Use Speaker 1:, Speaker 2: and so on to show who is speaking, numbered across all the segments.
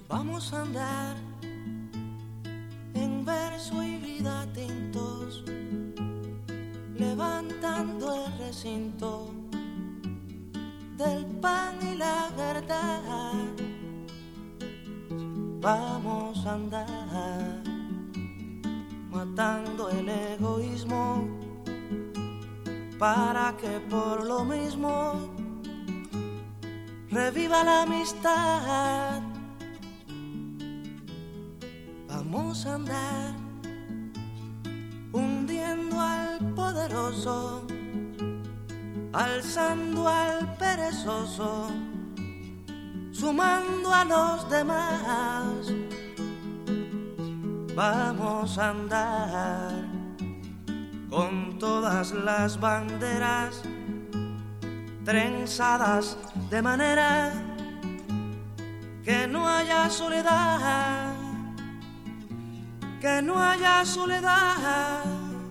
Speaker 1: Vamos a andar en verso y vida tintos, levantando el recinto del pan y la verdad. Vamos a andar matando el egoísmo para que por lo mismo reviva la amistad. Vamos a andar hundiendo al poderoso, alzando al perezoso, sumando a los demás. Vamos a andar con todas las banderas trenzadas de manera que no haya soledad, que no haya soledad,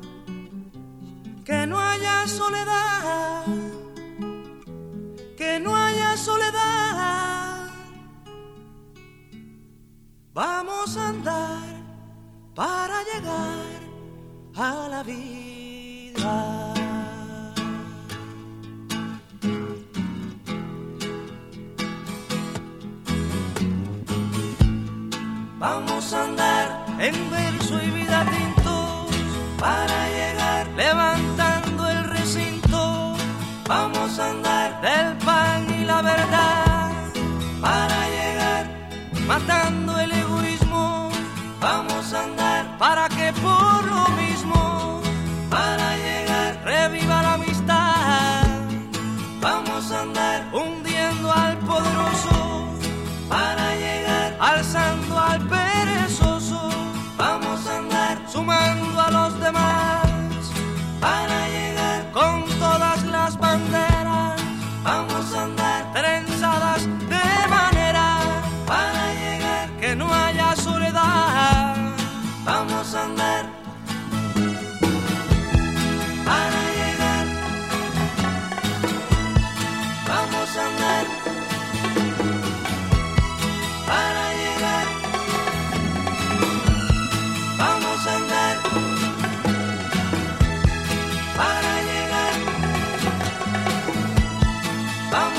Speaker 1: que no haya soledad, que no haya soledad. Vamos a andar para llegar a la vida. Vamos a andar en verso y vida tintos para llegar levantando el recinto. Vamos a andar del pan y la verdad para llegar matando el egoísmo. Vamos a andar para que por lo mismo, para llegar reviva la amistad. Vamos a andar hundiendo al poderoso para llegar alzando al perezoso. Vamos a andar sumando a los demás para llegar con todas las banderas. Vamos a andar trenzadas de manera para llegar que no haya soledad. Vamos a andar para llegar. Vamos a andar para llegar. Vamos a andar para llegar. Vamos